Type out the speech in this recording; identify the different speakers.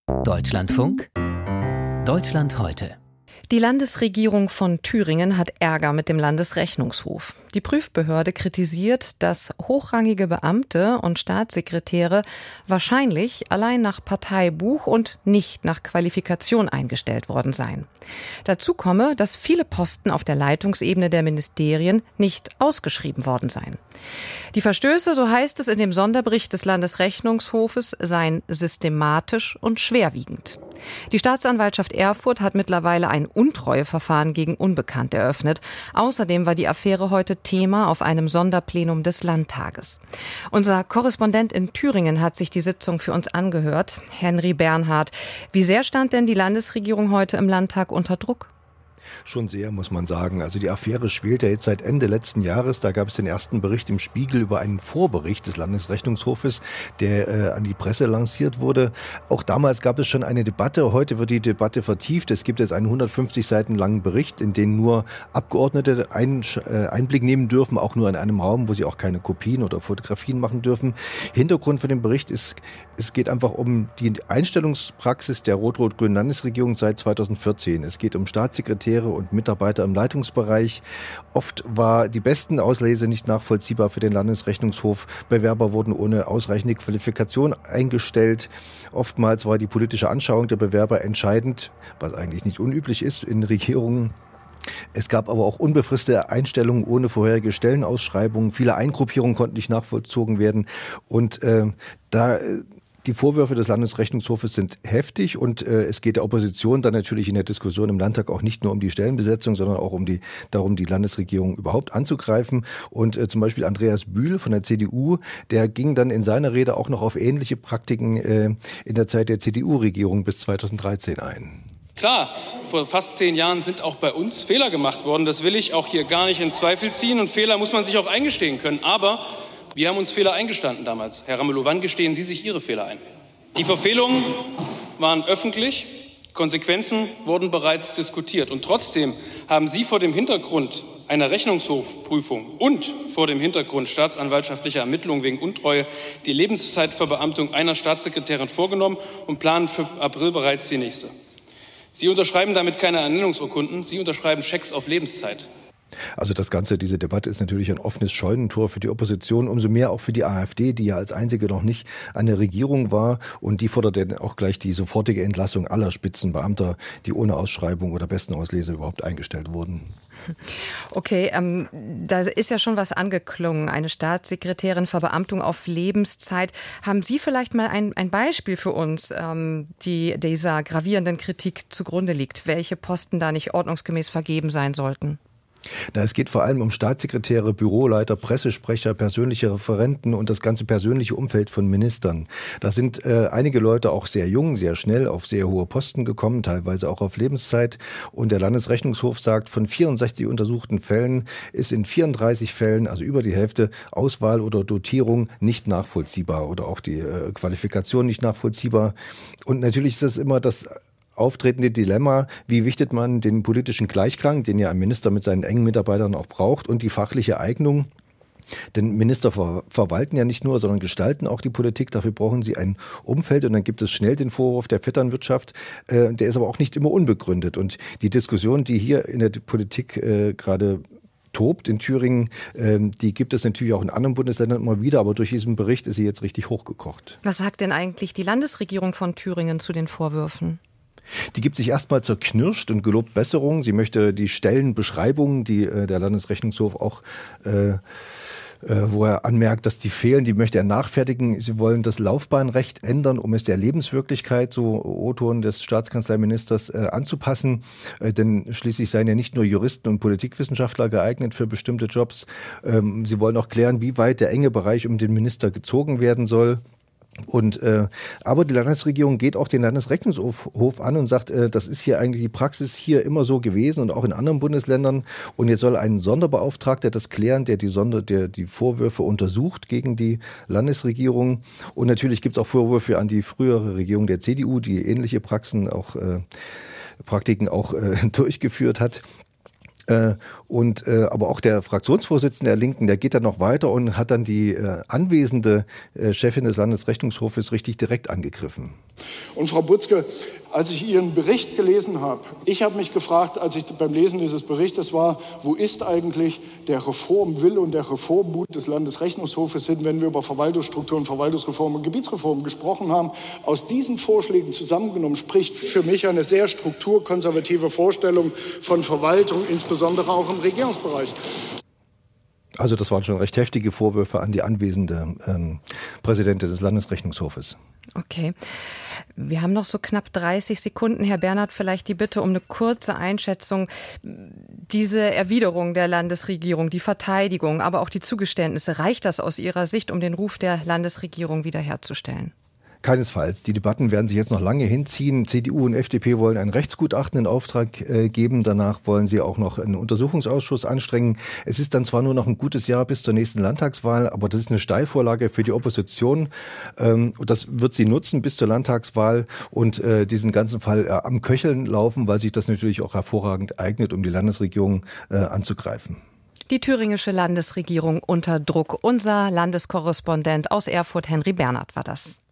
Speaker 1: Deutschlandfunk, Deutschland heute.
Speaker 2: Die Landesregierung von Thüringen hat Ärger mit dem Landesrechnungshof. Die Prüfbehörde kritisiert, dass hochrangige Beamte und Staatssekretäre wahrscheinlich allein nach Parteibuch und nicht nach Qualifikation eingestellt worden seien. Dazu komme, dass viele Posten auf der Leitungsebene der Ministerien nicht ausgeschrieben worden seien. Die Verstöße, so heißt es in dem Sonderbericht des Landesrechnungshofes, seien systematisch und schwerwiegend. Die Staatsanwaltschaft Erfurt hat mittlerweile ein Untreueverfahren gegen Unbekannt eröffnet. Außerdem war die Affäre heute Thema auf einem Sonderplenum des Landtages. Unser Korrespondent in Thüringen hat sich die Sitzung für uns angehört. Henry Bernhard, wie sehr stand denn die Landesregierung heute im Landtag unter Druck?
Speaker 3: Schon sehr, muss man sagen. Also die Affäre schwelt ja jetzt seit Ende letzten Jahres. Da gab es den ersten Bericht im Spiegel über einen Vorbericht des Landesrechnungshofes, der an die Presse lanciert wurde. Auch damals gab es schon eine Debatte. Heute wird die Debatte vertieft. Es gibt jetzt einen 150 Seiten langen Bericht, in den nur Abgeordnete Einblick nehmen dürfen, auch nur in einem Raum, wo sie auch keine Kopien oder Fotografien machen dürfen. Hintergrund für den Bericht ist, es geht einfach um die Einstellungspraxis der rot-rot-grünen Landesregierung seit 2014. Es geht um Staatssekretäre und Mitarbeiter im Leitungsbereich. Oft war die besten Auslese nicht nachvollziehbar für den Landesrechnungshof. Bewerber wurden ohne ausreichende Qualifikation eingestellt. Oftmals war die politische Anschauung der Bewerber entscheidend, was eigentlich nicht unüblich ist in Regierungen. Es gab aber auch unbefristete Einstellungen ohne vorherige Stellenausschreibungen. Viele Eingruppierungen konnten nicht nachvollzogen werden. Und die Vorwürfe des Landesrechnungshofes sind heftig und es geht der Opposition dann natürlich in der Diskussion im Landtag auch nicht nur um die Stellenbesetzung, sondern auch darum, die Landesregierung überhaupt anzugreifen. Und zum Beispiel Andreas Bühl von der CDU, der ging dann in seiner Rede auch noch auf ähnliche Praktiken in der Zeit der CDU-Regierung bis 2013 ein.
Speaker 4: Klar, vor fast 10 Jahren sind auch bei uns Fehler gemacht worden. Das will ich auch hier gar nicht in Zweifel ziehen. Und Fehler muss man sich auch eingestehen können. Aber wir haben uns Fehler eingestanden damals. Herr Ramelow, wann gestehen Sie sich Ihre Fehler ein? Die Verfehlungen waren öffentlich, Konsequenzen wurden bereits diskutiert. Und trotzdem haben Sie vor dem Hintergrund einer Rechnungshofprüfung und vor dem Hintergrund staatsanwaltschaftlicher Ermittlungen wegen Untreue die Lebenszeitverbeamtung einer Staatssekretärin vorgenommen und planen für April bereits die nächste. Sie unterschreiben damit keine Ernennungsurkunden, Sie unterschreiben Schecks auf Lebenszeit.
Speaker 3: Also diese Debatte ist natürlich ein offenes Scheunentor für die Opposition, umso mehr auch für die AfD, die ja als einzige noch nicht an der Regierung war. Und die fordert dann auch gleich die sofortige Entlassung aller Spitzenbeamter, die ohne Ausschreibung oder besten Auslese überhaupt eingestellt wurden.
Speaker 2: Okay, da ist ja schon was angeklungen, eine Staatssekretärin, Verbeamtung auf Lebenszeit. Haben Sie vielleicht mal ein Beispiel für uns, die dieser gravierenden Kritik zugrunde liegt, welche Posten da nicht ordnungsgemäß vergeben sein sollten?
Speaker 3: Es geht vor allem um Staatssekretäre, Büroleiter, Pressesprecher, persönliche Referenten und das ganze persönliche Umfeld von Ministern. Da sind einige Leute auch sehr jung, sehr schnell auf sehr hohe Posten gekommen, teilweise auch auf Lebenszeit. Und der Landesrechnungshof sagt, von 64 untersuchten Fällen ist in 34 Fällen, also über die Hälfte, Auswahl oder Dotierung nicht nachvollziehbar oder auch die Qualifikation nicht nachvollziehbar. Und natürlich ist das immer das auftretende Dilemma, wie wichtet man den politischen Gleichklang, den ja ein Minister mit seinen engen Mitarbeitern auch braucht, und die fachliche Eignung. Denn Minister verwalten ja nicht nur, sondern gestalten auch die Politik. Dafür brauchen sie ein Umfeld und dann gibt es schnell den Vorwurf der Vetternwirtschaft. Der ist aber auch nicht immer unbegründet. Und die Diskussion, die hier in der Politik gerade tobt in Thüringen, die gibt es natürlich auch in anderen Bundesländern immer wieder, aber durch diesen Bericht ist sie jetzt richtig hochgekocht.
Speaker 2: Was sagt denn eigentlich die Landesregierung von Thüringen zu den Vorwürfen?
Speaker 3: Die gibt sich erstmal zerknirscht und gelobt Besserung. Sie möchte die Stellenbeschreibungen, die der Landesrechnungshof auch wo er anmerkt, dass die fehlen, die möchte er nachfertigen. Sie wollen das Laufbahnrecht ändern, um es der Lebenswirklichkeit, so O-Ton des Staatskanzleiministers, anzupassen. Denn schließlich seien ja nicht nur Juristen und Politikwissenschaftler geeignet für bestimmte Jobs. Sie wollen auch klären, wie weit der enge Bereich um den Minister gezogen werden soll. Aber die Landesregierung geht auch den Landesrechnungshof an und sagt, das ist hier eigentlich die Praxis hier immer so gewesen und auch in anderen Bundesländern. Und jetzt soll ein Sonderbeauftragter das klären, der die Vorwürfe untersucht gegen die Landesregierung. Und natürlich gibt es auch Vorwürfe an die frühere Regierung der CDU, die ähnliche Praktiken auch durchgeführt hat. Aber auch der Fraktionsvorsitzende der Linken, der geht dann noch weiter und hat dann die anwesende Chefin des Landesrechnungshofes richtig direkt angegriffen.
Speaker 5: Und Frau Butzke, als ich Ihren Bericht gelesen habe, ich habe mich gefragt, als ich beim Lesen dieses Berichtes war, wo ist eigentlich der Reformwille und der Reformmut des Landesrechnungshofes hin, wenn wir über Verwaltungsstrukturen, Verwaltungsreform und Gebietsreform gesprochen haben. Aus diesen Vorschlägen zusammengenommen spricht für mich eine sehr strukturkonservative Vorstellung von Verwaltung, insbesondere auch im Regierungsbereich.
Speaker 3: Also das waren schon recht heftige Vorwürfe an die anwesende Präsidentin des Landesrechnungshofes.
Speaker 2: Okay. Wir haben noch so knapp 30 Sekunden. Herr Bernhard, vielleicht die Bitte um eine kurze Einschätzung. Diese Erwiderung der Landesregierung, die Verteidigung, aber auch die Zugeständnisse, reicht das aus Ihrer Sicht, um den Ruf der Landesregierung wiederherzustellen?
Speaker 3: Keinesfalls. Die Debatten werden sich jetzt noch lange hinziehen. CDU und FDP wollen ein Rechtsgutachten in Auftrag geben. Danach wollen sie auch noch einen Untersuchungsausschuss anstrengen. Es ist dann zwar nur noch ein gutes Jahr bis zur nächsten Landtagswahl, aber das ist eine Steilvorlage für die Opposition. Das wird sie nutzen bis zur Landtagswahl und diesen ganzen Fall am Köcheln laufen, weil sich das natürlich auch hervorragend eignet, um die Landesregierung anzugreifen.
Speaker 2: Die thüringische Landesregierung unter Druck. Unser Landeskorrespondent aus Erfurt, Henry Bernhard, war das.